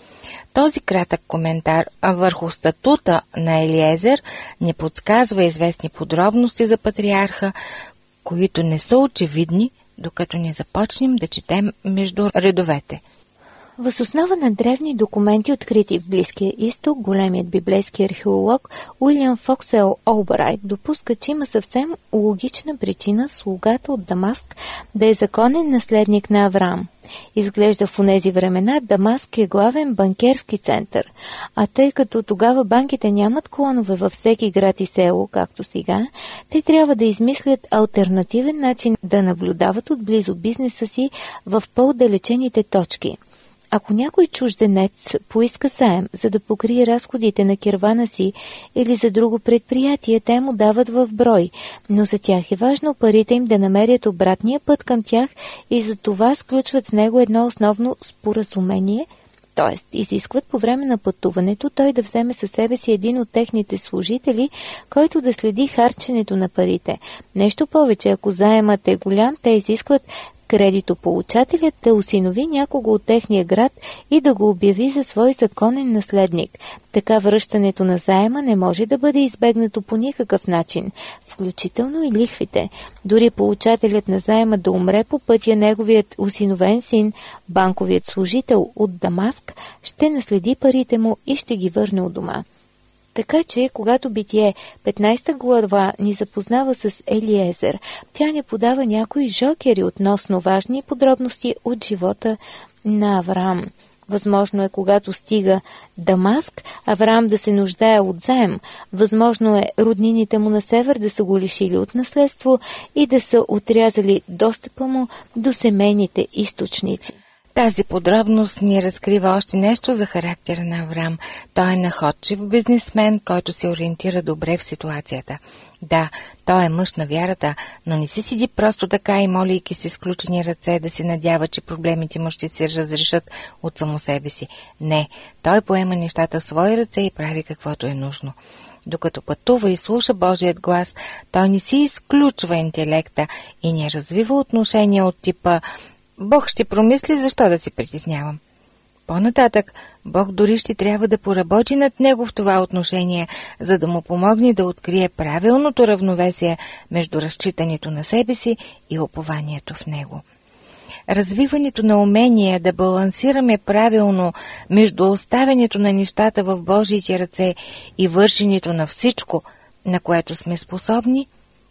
Този кратък коментар върху статута на Елиезер ни подсказва известни подробности за патриарха, които не са очевидни, докато не започнем да четем между редовете. Въз основа на древни документи, открити в Близкия изток, големият библейски археолог Уилям Фоксел Олбрайт допуска, че има съвсем логична причина слугата от Дамаск да е законен наследник на Авраам. Изглежда в онези времена Дамаск е главен банкерски център, а тъй като тогава банките нямат клонове във всеки град и село, както сега, те трябва да измислят алтернативен начин да наблюдават отблизо бизнеса си в по-отдалечените точки. Ако някой чужденец поиска заем, за да покрие разходите на кервана си или за друго предприятие, те му дават в брой, но за тях е важно парите им да намерят обратния път към тях и за това сключват с него едно основно споразумение, т.е. изискват по време на пътуването той да вземе със себе си един от техните служители, който да следи харченето на парите. Нещо повече, ако заемът е голям, те изискват кредитополучателят да осинови някого от техния град и да го обяви за свой законен наследник. Така връщането на заема не може да бъде избегнато по никакъв начин, включително и лихвите. Дори получателят на заема да умре по пътя, неговият осиновен син, банковият служител от Дамаск, ще наследи парите му и ще ги върне у дома. Така че, когато Битие петнайсета глава ни запознава с Елиезер, тя ни подава някои жокери относно важни подробности от живота на Авраам. Възможно е, когато стига Дамаск, Авраам да се нуждае от заем. Възможно е роднините му на север да са го лишили от наследство и да са отрязали достъпа му до семейните източници. Тази подробност ни разкрива още нещо за характера на Авраам. Той е находчив бизнесмен, който се ориентира добре в ситуацията. Да, той е мъж на вярата, но не си седи просто така и молейки си сключени ръце да се надява, че проблемите му ще се разрешат от само себе си. Не, той поема нещата в свои ръце и прави каквото е нужно. Докато пътува и слуша Божият глас, той не си изключва интелекта и не развива отношения от типа Бог ще промисли защо да се притеснявам. По-нататък, Бог дори ще трябва да поработи над него в това отношение, за да му помогне да открие правилното равновесие между разчитането на себе си и упованието в него. Развиването на умение да балансираме правилно между оставянето на нещата в Божиите ръце и вършенето на всичко, на което сме способни,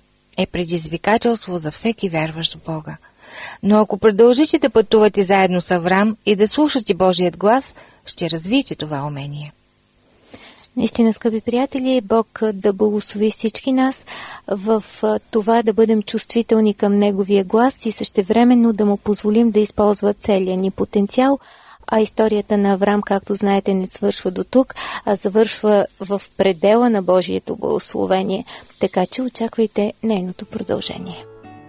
е предизвикателство за всеки вярващ в Бога. Но ако продължите да пътувате заедно с Авраам и да слушате Божият глас, ще развиете това умение. Наистина, скъпи приятели, Бог да благослови всички нас в това да бъдем чувствителни към Неговия глас и същевременно да му позволим да използва целия ни потенциал, А историята на Аврам, както знаете, не свършва до тук, а завършва в предела на Божието благословение. Така че очаквайте нейното продължение.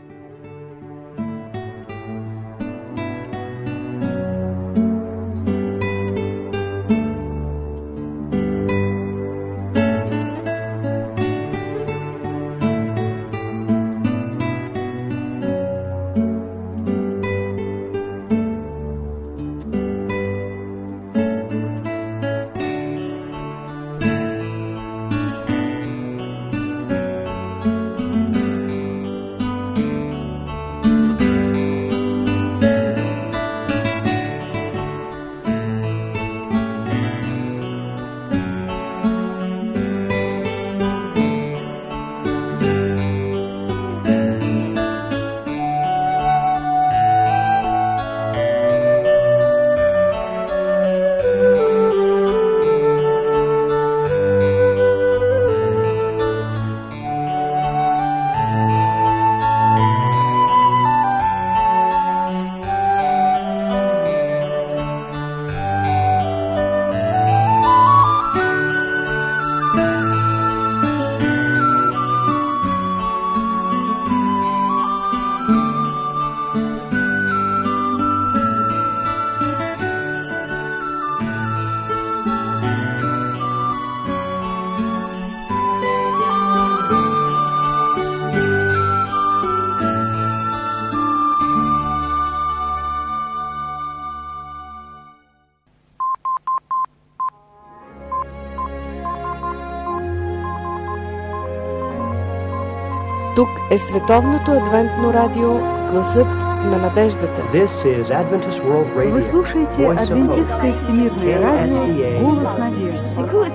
Тук е Световното адвентно радио, гласът на надеждата. Вы слушаете Адвентистское всемирное радио, голос надежды.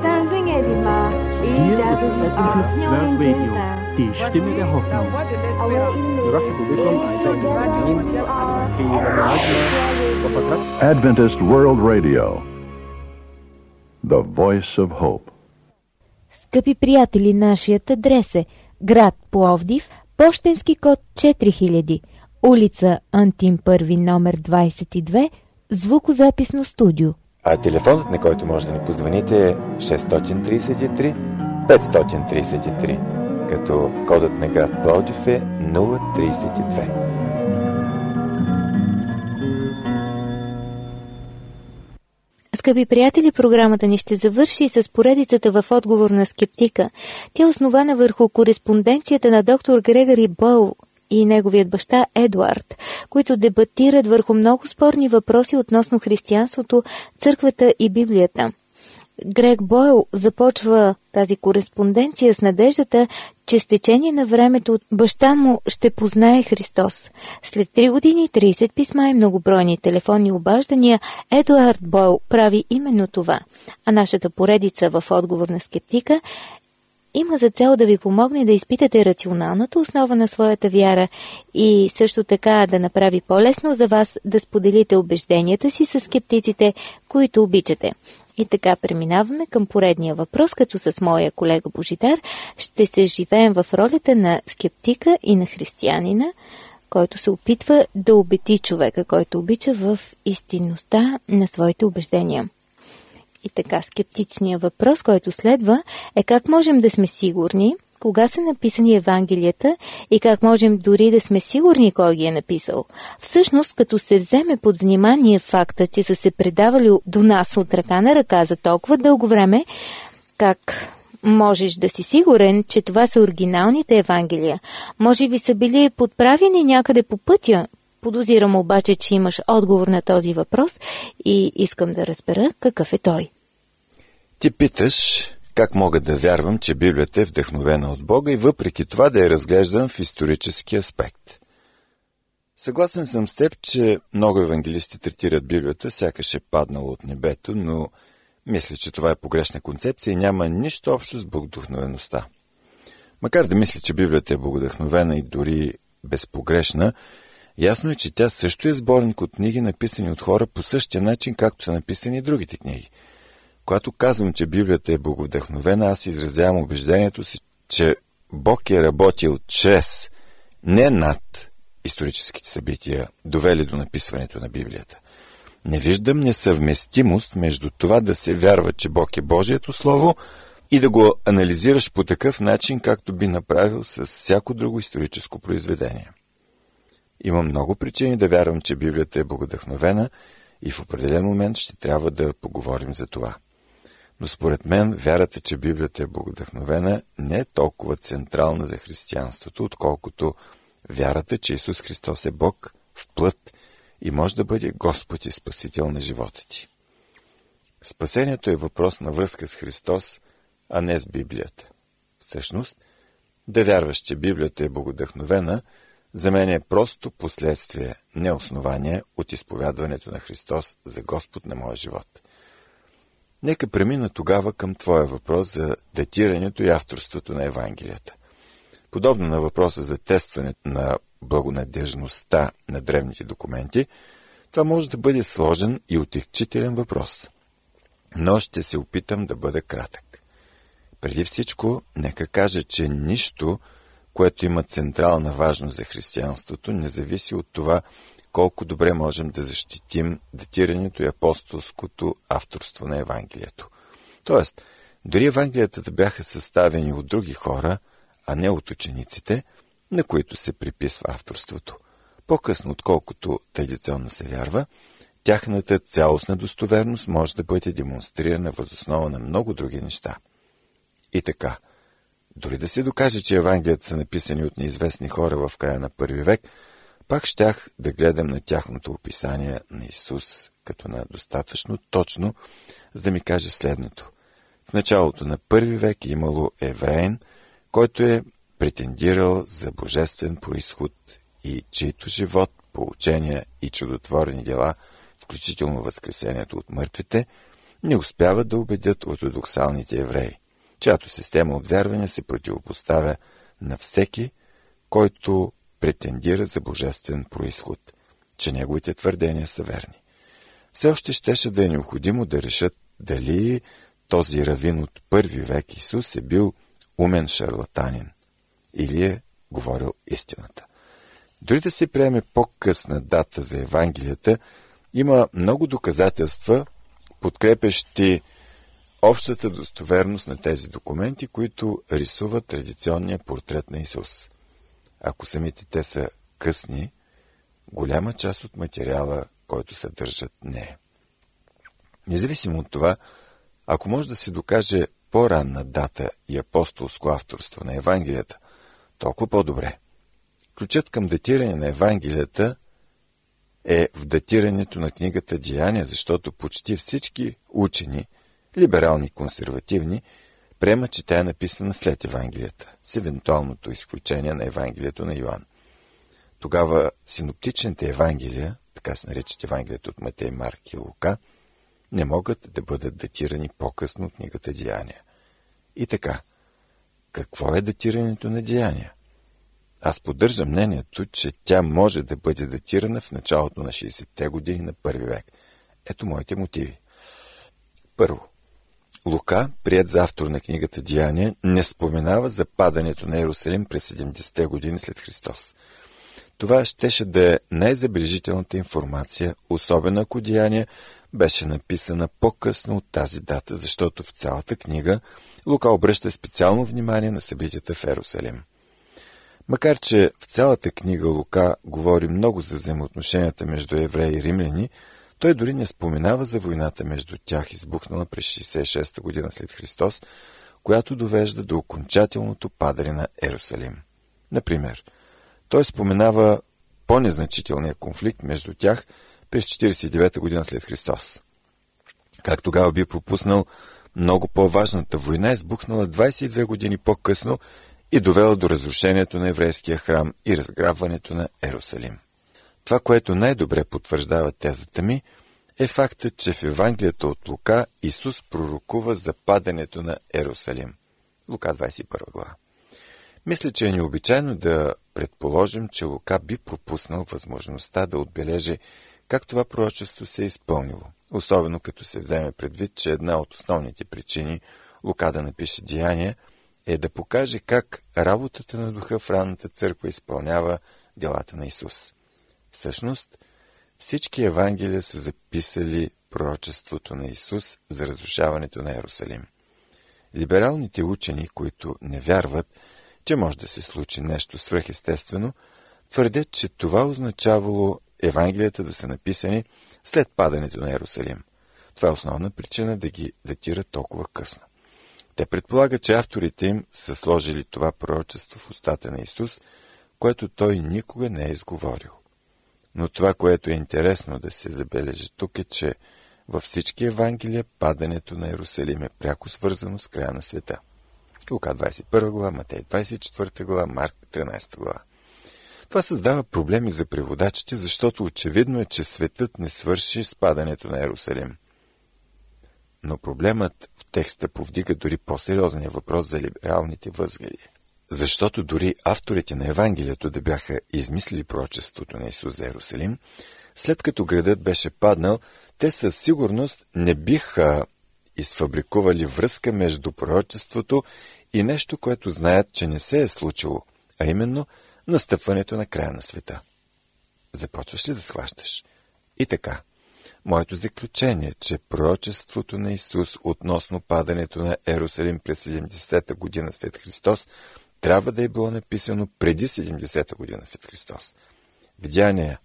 Adventist World Radio, the voice of hope. Скъпи приятели, нашият адрес е град Пловдив, пощенски код четири хиляди, улица Антим първи, номер двадесет и две, звукозаписно студио. А телефонът, на който може да ни позвоните, е шест три три пет три три, като кодът на град Пловдив е нула тридесет и две. Скъпи приятели, програмата ни ще завърши с поредицата в отговор на скептика. Тя е основана върху кореспонденцията на доктор Грегори Бойл и неговият баща Едуард, които дебатират върху много спорни въпроси относно християнството, църквата и Библията. Грег Бойл започва тази кореспонденция с надеждата, че с течение на времето баща му ще познае Христос. След три години, тридесет писма и многобройни телефонни обаждания, Едуард Бойл прави именно това. А нашата поредица в отговор на скептика има за цел да ви помогне да изпитате рационалната основа на своята вяра и също така да направи по-лесно за вас да споделите убежденията си с скептиците, които обичате. И така преминаваме към поредния въпрос, като с моя колега Божидар ще се живеем в ролята на скептика и на християнина, който се опитва да убеди човека, който обича в истинността на своите убеждения. И така, скептичният въпрос, който следва, е как можем да сме сигурни, кога са написани Евангелията и как можем дори да сме сигурни кой ги е написал. Всъщност, като се вземе под внимание факта, че са се предавали до нас от ръка на ръка за толкова дълго време, как можеш да си сигурен, че това са оригиналните Евангелия? Може би са били подправени някъде по пътя. Подозирам обаче, че имаш отговор на този въпрос и искам да разбера какъв е той. Ти питаш как мога да вярвам, че Библията е вдъхновена от Бога и въпреки това да я разглеждам в исторически аспект. Съгласен съм с теб, че много евангелисти третират Библията, сякаш е паднало от небето, но мисля, че това е погрешна концепция и няма нищо общо с богодухновеността. Макар да мисля, че Библията е богодухновена и дори безпогрешна, ясно е, че тя също е сборник от книги, написани от хора по същия начин, както са написани и другите книги. Когато казвам, че Библията е боговдъхновена, аз изразявам убеждението си, че Бог е работил чрез, не над историческите събития, довели до написването на Библията. Не виждам несъвместимост между това да се вярва, че Бог е Божието Слово и да го анализираш по такъв начин, както би направил с всяко друго историческо произведение. Има много причини да вярвам, че Библията е богодъхновена и в определен момент ще трябва да поговорим за това. Но според мен вярата, че Библията е богодъхновена, не е толкова централна за християнството, отколкото вярата, че Исус Христос е Бог в плът и може да бъде Господ и Спасител на живота ти. Спасението е въпрос на връзка с Христос, а не с Библията. Всъщност, да вярваш, че Библията е богодъхновена, за мен е просто последствие, не основание от изповядването на Христос за Господ на моя живот. Нека премина тогава към твоя въпрос за датирането и авторството на Евангелията. Подобно на въпроса за тестването на благонадежността на древните документи, това може да бъде сложен и отекчителен въпрос. Но ще се опитам да бъда кратък. Преди всичко, нека кажа, че нищо, което има централна важност за християнството, не зависи от това колко добре можем да защитим датирането и апостолското авторство на Евангелието. Тоест, дори Евангелията да бяха съставени от други хора, а не от учениците, на които се приписва авторството. По-късно, отколкото традиционно се вярва, тяхната цялостна достоверност може да бъде демонстрирана въз основа на много други неща. И така, дори да се докаже, че Евангелията са написани от неизвестни хора в края на първи век, пак щях да гледам на тяхното описание на Исус като на достатъчно точно, за да ми каже следното. В началото на първи век е имало евреин, който е претендирал за божествен произход и чийто живот, поучения и чудотворни дела, включително възкресението от мъртвите, не успяват да убедят ортодоксалните евреи, чиято система от вярване се противопоставя на всеки, който претендира за божествен произход, че неговите твърдения са верни. Все още щеше да е необходимо да решат дали този равин от първи век Исус е бил умен шарлатанин или е говорил истината. Дори да се приеме по-късна дата за Евангелията, има много доказателства, подкрепящи общата достоверност на тези документи, които рисуват традиционния портрет на Исус. Ако самите те са късни, голяма част от материала, който съдържат, не е. Независимо от това, ако може да се докаже по-ранна дата и апостолско авторство на Евангелията, толкова по-добре. Ключът към датиране на Евангелията е в датирането на книгата Деяния, защото почти всички учени, либерални и консервативни, приемат, че тя е написана след Евангелията, с евентуалното изключение на Евангелието на Йоан. Тогава синоптичните Евангелия, така се наричат Евангелията от Матей, Марк и Лука, не могат да бъдат датирани по-късно от книгата Деяния. И така, какво е датирането на Деяния? Аз поддържам мнението, че тя може да бъде датирана в началото на шейсетте години на първи век. Ето моите мотиви. Първо, Лука, приет за автор на книгата Деяния, не споменава за падането на Йерусалим през седемдесетте години след Христос. Това щеше да е най-забележителната информация, особено ако Деяния беше написана по-късно от тази дата, защото в цялата книга Лука обръща специално внимание на събитията в Йерусалим. Макар че в цялата книга Лука говори много за взаимоотношенията между евреи и римляни, той дори не споменава за войната между тях, избухнала през шейсет и шеста година след Христос, която довежда до окончателното падане на Йерусалим. Например, той споменава по-незначителния конфликт между тях през четиридесет и девета година след Христос. Как тогава би пропуснал много по-важната война, избухнала двадесет и две години по-късно и довела до разрушението на еврейския храм и разграбването на Йерусалим. Това, което най-добре потвърждава тезата ми, е фактът, че в Евангелията от Лука Исус пророкува за падането на Йерусалим. Лука двадесет и първа глава. Мисля, че е необичайно да предположим, че Лука би пропуснал възможността да отбележи как това пророчество се е изпълнило, особено като се вземе предвид, че една от основните причини Лука да напише Деяния е да покаже как работата на Духа в ранната църква изпълнява делата на Исус. Всъщност, всички Евангелия са записали пророчеството на Исус за разрушаването на Йерусалим. Либералните учени, които не вярват, че може да се случи нещо свръхестествено, твърдят, че това означавало Евангелията да са написани след падането на Йерусалим. Това е основна причина да ги датират толкова късно. Те предполагат, че авторите им са сложили това пророчество в устата на Исус, което той никога не е изговорил. Но това, което е интересно да се забележи тук, е, че във всички Евангелия падането на Йерусалим е пряко свързано с края на света. Лука двадесет и първа глава, Матей двадесет и четвърта глава, Марк тринадесета глава. Това създава проблеми за преводачите, защото очевидно е, че светът не свърши с падането на Йерусалим. Но проблемът в текста повдига дори по-сериозния въпрос за либералните възгледи. Защото дори авторите на Евангелието да бяха измислили пророчеството на Исус за Йерусалим, след като градът беше паднал, те със сигурност не биха изфабрикували връзка между пророчеството и нещо, което знаят, че не се е случило, а именно настъпването на края на света. Започваш ли да схващаш? И така, моето заключение е, че пророчеството на Исус относно падането на Йерусалим през седемдесета година след Христос трябва да е било написано преди седемдесета година след Христос. В Деяния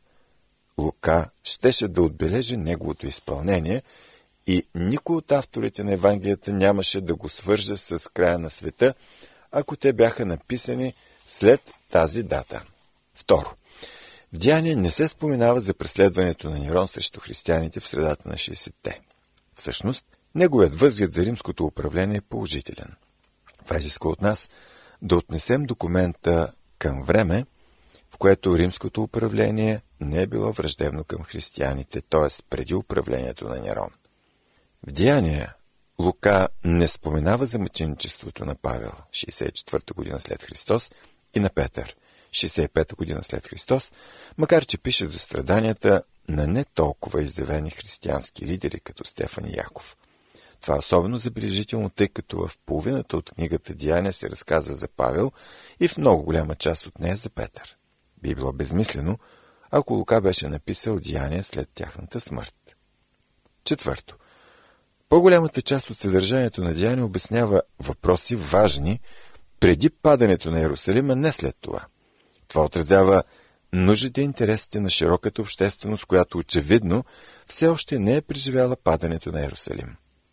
Лука щеше да отбележи неговото изпълнение и никой от авторите на Евангелията нямаше да го свърже с края на света, ако те бяха написани след тази дата. Второ, в Деяния не се споменава за преследването на Нерон срещу християните в средата на шейсетте. Всъщност, неговият възглед за римското управление е положителен. Това изисква от нас да отнесем документа към време, в което римското управление не е било враждебно към християните, т.е. преди управлението на Нерон. В Деяния Лука не споменава за мъченичеството на Павел, шейсет и четвърта година след Христос, и на Петър, шейсет и пета година след Христос, макар че пише за страданията на не толкова изявени християнски лидери, като Стефан и Яков. Това е особено забележително, тъй като в половината от книгата Деяния се разказва за Павел и в много голяма част от нея за Петър. Би било безмислено, ако Лука беше написал Деяния след тяхната смърт. Четвърто. По-голямата част от съдържанието на Деяния обяснява въпроси важни преди падането на Йерусалим, а не след това. Това отразява нуждите и интересите на широката общественост, която очевидно все още не е преживяла падането на Йерусалим.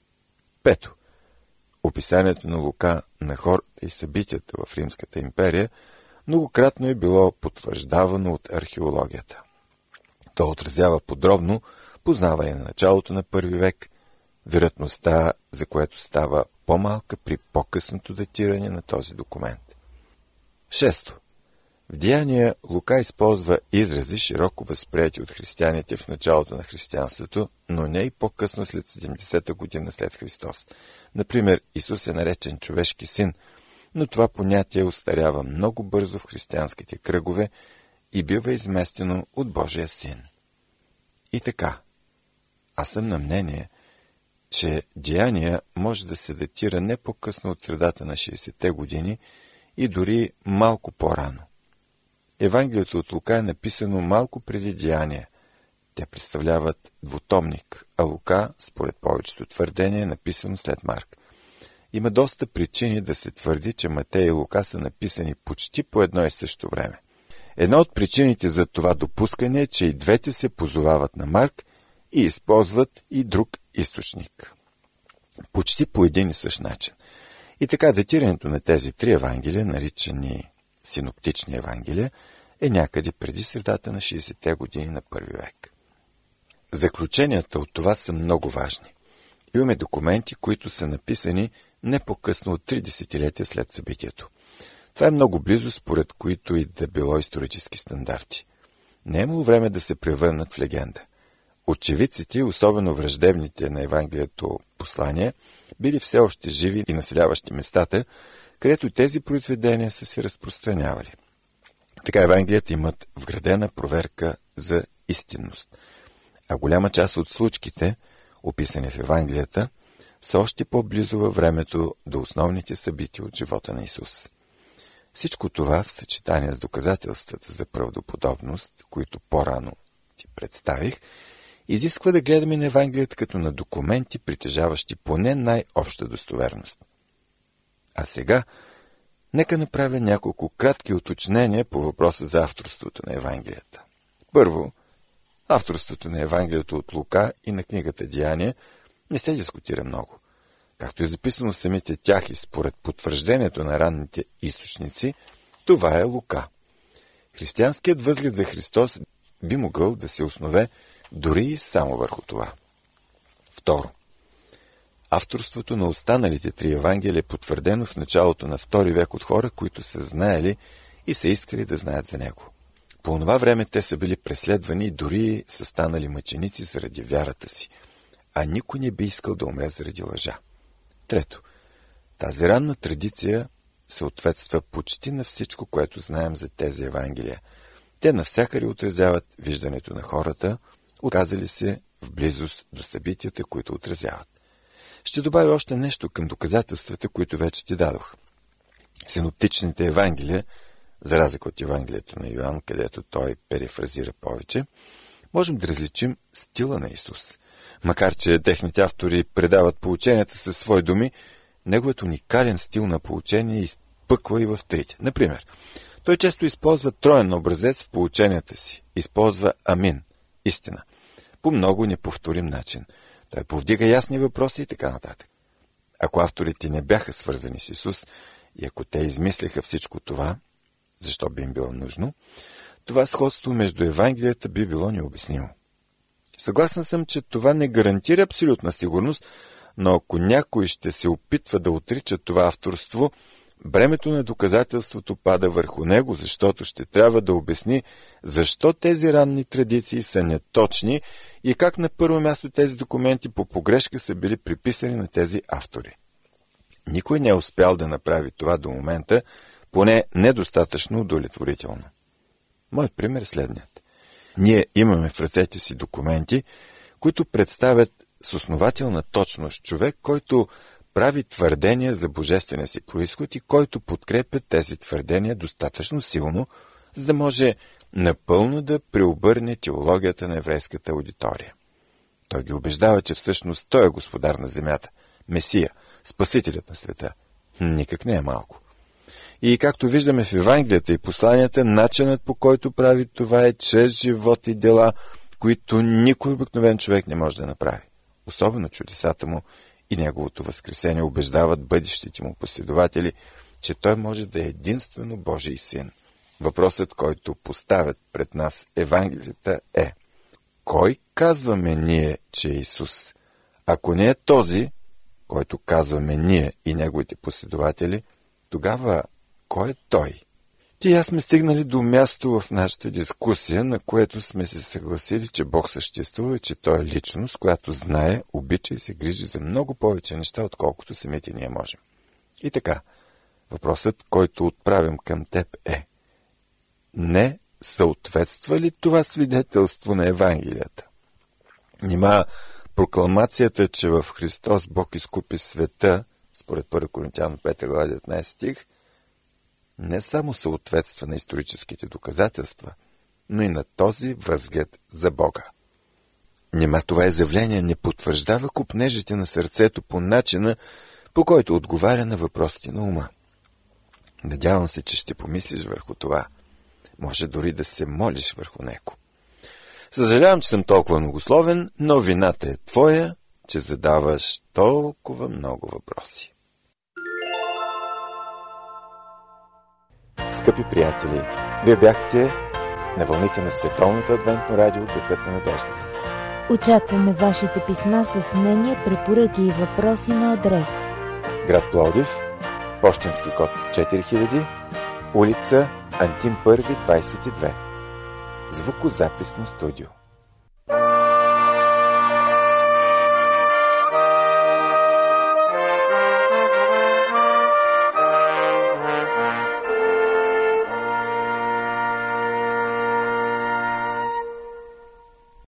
Пето. Описанието на Лука на хората и събитията в Римската империя многократно е било потвърждавано от археологията. То отразява подробно познаване на началото на първи век, вероятността, за което става по-малка при по-късното датиране на този документ. Шесто. В Деяния Лука използва изрази, широко възприети от християните в началото на християнството, но не и по-късно след седемдесета година след Христос. Например, Исус е наречен човешки син, но това понятие остарява много бързо в християнските кръгове и бива изместено от Божия син. И така, аз съм на мнение, че Деяния може да се датира не по-късно от средата на шейсетте години и дори малко по-рано. Евангелието от Лука е написано малко преди Деяния. Те представляват двутомник, а Лука, според повечето твърдения, е написано след Марк. Има доста причини да се твърди, че Матей и Лука са написани почти по едно и също време. Една от причините за това допускане е, че и двете се позовават на Марк и използват и друг източник. Почти по един и същ начин. И така датирането на тези три евангелия, наричани синоптични евангелия, е някъде преди средата на шейсетте години на първи век. Заключенията от това са много важни. Имаме документи, които са написани не по-късно от три десетилетия след събитието. Това е много близо, според които и да било исторически стандарти. Не е имало време да се превърнат в легенда. Очевидците, особено враждебните на Евангелието послания, били все още живи и населяващи местата, където тези произведения са се разпространявали. Така Евангелията имат вградена проверка за истинност. А голяма част от случките, описани в Евангелията, са още по-близо във времето до основните събития от живота на Исус. Всичко това в съчетание с доказателствата за правдоподобност, които по-рано ти представих, изисква да гледаме на Евангелията като на документи, притежаващи поне най-обща достоверност. А сега, нека направя няколко кратки уточнения по въпроса за авторството на Евангелията. Първо, авторството на Евангелието от Лука и на книгата Деяния не се дискутира много. Както е записано в самите тях и според потвърждението на ранните източници, това е Лука. Християнският възглед за Христос би могъл да се основе дори и само върху това. Второ, авторството на останалите три Евангелия е потвърдено в началото на втори век от хора, които са знаели и са искали да знаят за него. По това време те са били преследвани и дори са станали мъченици заради вярата си, а никой не би искал да умре заради лъжа. Трето, тази ранна традиция съответства почти на всичко, което знаем за тези Евангелия. Те навсякъде отразяват виждането на хората, оказали се в близост до събитията, които отразяват. Ще добавя още нещо към доказателствата, които вече ти дадох. Синоптичните Евангелия, за разлика от Евангелието на Йоан, където той перифразира повече, можем да различим стила на Исус. Макар че техните автори предават поученията със свои думи, неговият уникален стил на поучение изпъква и в трите. Например, той често използва троен образец в поученията си. Използва амин, истина, по много неповторим начин. Той повдига ясни въпроси и така нататък. Ако авторите не бяха свързани с Исус и ако те измислиха всичко това, защо би им било нужно, това сходство между Евангелията би било необяснимо. Съгласен съм, че това не гарантира абсолютна сигурност, но ако някой ще се опитва да отрича това авторство, бремето на доказателството пада върху него, защото ще трябва да обясни защо тези ранни традиции са неточни и как на първо място тези документи по погрешка са били приписани на тези автори. Никой не е успял да направи това до момента, поне недостатъчно удовлетворително. Мой пример е следният. Ние имаме в ръцете си документи, които представят с основателна точност човек, който прави твърдения за божествения си произход и който подкрепя тези твърдения достатъчно силно, за да може напълно да преобърне теологията на еврейската аудитория. Той ги убеждава, че всъщност той е господар на земята, Месия, спасителят на света. Никак не е малко. И както виждаме в Евангелията и посланията, начинът по който прави това е чрез живот и дела, които никой обикновен човек не може да направи. Особено чудесата му и неговото възкресение убеждават бъдещите му последователи, че той може да е единствено Божий син. Въпросът, който поставят пред нас Евангелията е: кой казваме ние, че е Исус? Ако не е този, който казваме ние и неговите последователи, тогава кой е той? Ти и аз сме стигнали до място в нашата дискусия, на което сме се съгласили, че Бог съществува и че той е личност, която знае, обича и се грижи за много повече неща, отколкото самите ние можем. И така, въпросът, който отправям към теб е: не съответства ли това свидетелство на Евангелията? Нима прокламацията, че в Христос Бог изкупи света, според първи Коринтяни пета глава деветнайсети стих, не само съответства на историческите доказателства, но и на този възглед за Бога. Нима това изявление не потвърждава копнежите на сърцето по начина, по който отговаря на въпросите на ума. Надявам се, че ще помислиш върху това. Може дори да се молиш върху него. Съжалявам, че съм толкова многословен, но вината е твоя, че задаваш толкова много въпроси. Скъпи приятели, вие бяхте на вълните на Световното адвентно радио Гласът на надеждата. Очакваме вашите писма с мнения, препоръки и въпроси на адрес: град Пловдив, пощенски код четири хиляди, улица Антим първи, двайсет и две. Звукозаписно студио.